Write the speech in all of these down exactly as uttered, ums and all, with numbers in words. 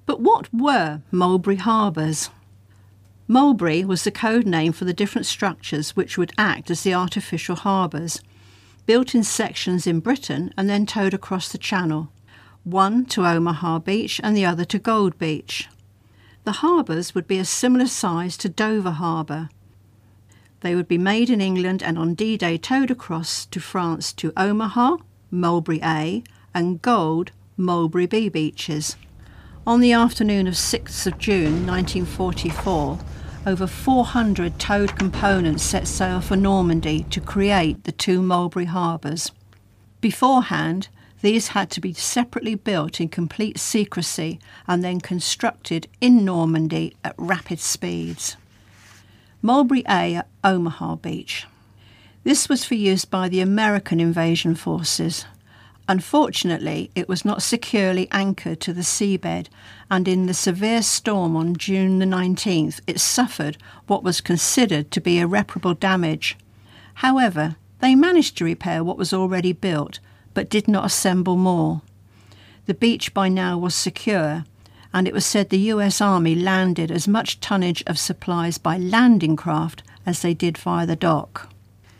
But what were Mulberry harbours? Mulberry was the code name for the different structures which would act as the artificial harbours, built in sections in Britain and then towed across the Channel, one to Omaha Beach and the other to Gold Beach. The harbours would be a similar size to Dover Harbour. They would be made in England and on D-Day towed across to France to Omaha, Mulberry A, and Gold, Mulberry B beaches. On the afternoon of sixth of June nineteen forty-four, over four hundred towed components set sail for Normandy to create the two Mulberry harbours. Beforehand, these had to be separately built in complete secrecy and then constructed in Normandy at rapid speeds. Mulberry A at Omaha Beach. This was for use by the American invasion forces. Unfortunately, it was not securely anchored to the seabed, and in the severe storm on June the nineteenth, it suffered what was considered to be irreparable damage. However, they managed to repair what was already built, but did not assemble more. The beach by now was secure, and it was said the U S Army landed as much tonnage of supplies by landing craft as they did via the dock.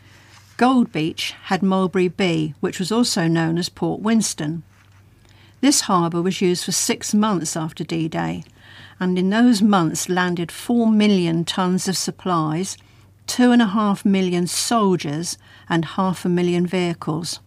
Gold Beach had Mulberry B, which was also known as Port Winston. This harbour was used for six months after D-Day, and in those months landed four million tonnes of supplies, two and a half million soldiers, and half a million vehicles.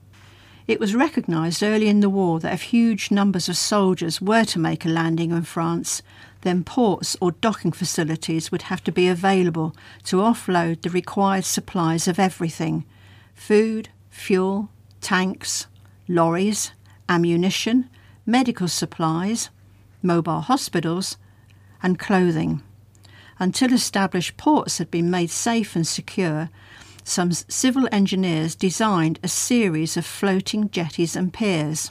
It was recognised early in the war that if huge numbers of soldiers were to make a landing in France, then ports or docking facilities would have to be available to offload the required supplies of everything: food, fuel, tanks, lorries, ammunition, medical supplies, mobile hospitals, and clothing. Until established ports had been made safe and secure, some civil engineers designed a series of floating jetties and piers.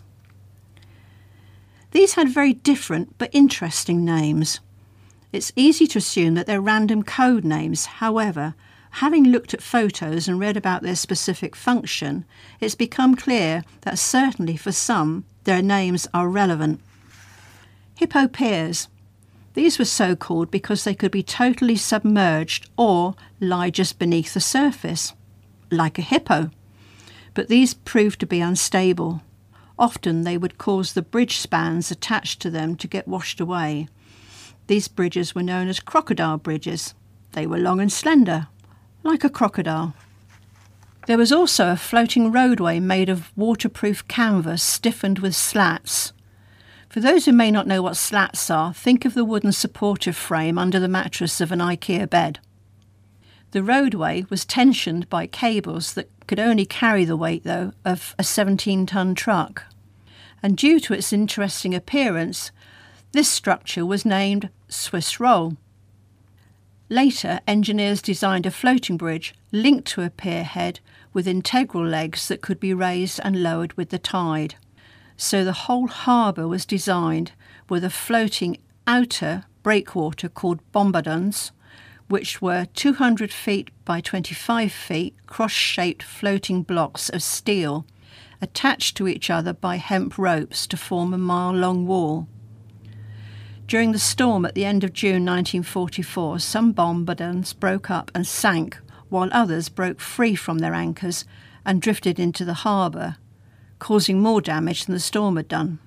These had very different but interesting names. It's easy to assume that they're random code names. However, having looked at photos and read about their specific function, it's become clear that certainly for some, their names are relevant. Hippo piers. These were so called because they could be totally submerged or lie just beneath the surface, like a hippo. But these proved to be unstable. Often they would cause the bridge spans attached to them to get washed away. These bridges were known as crocodile bridges. They were long and slender, like a crocodile. There was also a floating roadway made of waterproof canvas stiffened with slats. For those who may not know what slats are, think of the wooden supportive frame under the mattress of an IKEA bed. The roadway was tensioned by cables that could only carry the weight, though, of a seventeen-ton truck. And due to its interesting appearance, this structure was named Swiss Roll. Later, engineers designed a floating bridge linked to a pier head with integral legs that could be raised and lowered with the tide. So the whole harbour was designed with a floating outer breakwater called bombardons, which were two hundred feet by twenty-five feet cross-shaped floating blocks of steel attached to each other by hemp ropes to form a mile-long wall. During the storm at the end of June nineteen forty-four, some bombardons broke up and sank, while others broke free from their anchors and drifted into the harbour, causing more damage than the storm had done.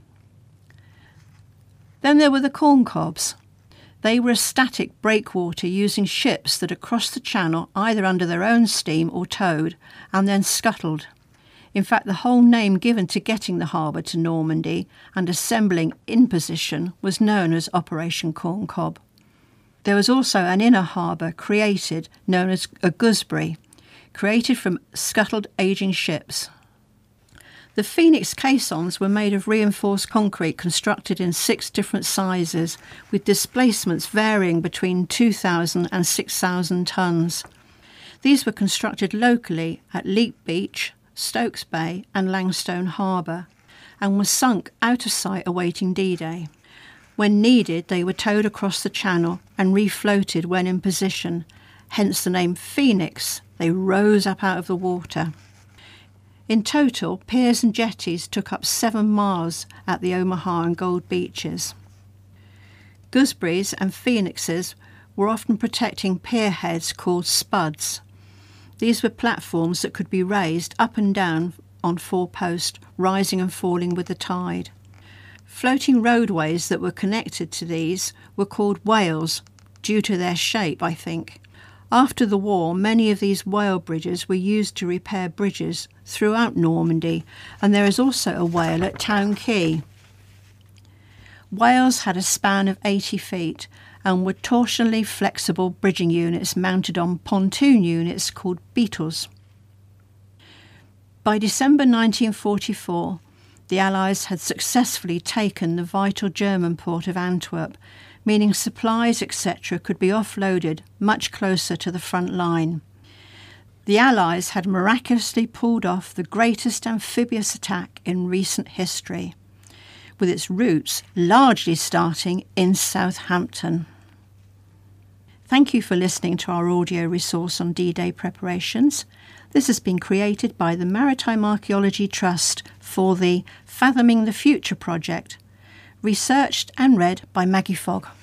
Then there were the corncobs. They were a static breakwater using ships that had crossed the channel either under their own steam or towed, and then scuttled. In fact, the whole name given to getting the harbour to Normandy and assembling in position was known as Operation Corncob. There was also an inner harbour created, known as a gooseberry, created from scuttled ageing ships. The Phoenix caissons were made of reinforced concrete constructed in six different sizes, with displacements varying between two thousand and six thousand tonnes. These were constructed locally at Leap Beach, Stokes Bay and Langstone Harbour, and were sunk out of sight awaiting D-Day. When needed, they were towed across the channel and refloated when in position, hence the name Phoenix. They rose up out of the water. In total, piers and jetties took up seven miles at the Omaha and Gold beaches. Gooseberries and phoenixes were often protecting pierheads called spuds. These were platforms that could be raised up and down on four posts, rising and falling with the tide. Floating roadways that were connected to these were called whales, due to their shape, I think. After the war, many of these whale bridges were used to repair bridges throughout Normandy, and there is also a whale at Town Quay. Whales had a span of eighty feet and were torsionally flexible bridging units mounted on pontoon units called beetles. By December nineteen forty-four, the Allies had successfully taken the vital German port of Antwerp, meaning supplies, et cetera could be offloaded much closer to the front line. The Allies had miraculously pulled off the greatest amphibious attack in recent history, with its roots largely starting in Southampton. Thank you for listening to our audio resource on D-Day preparations. This has been created by the Maritime Archaeology Trust for the Fathoming the Future project, researched and read by Maggie Fogg.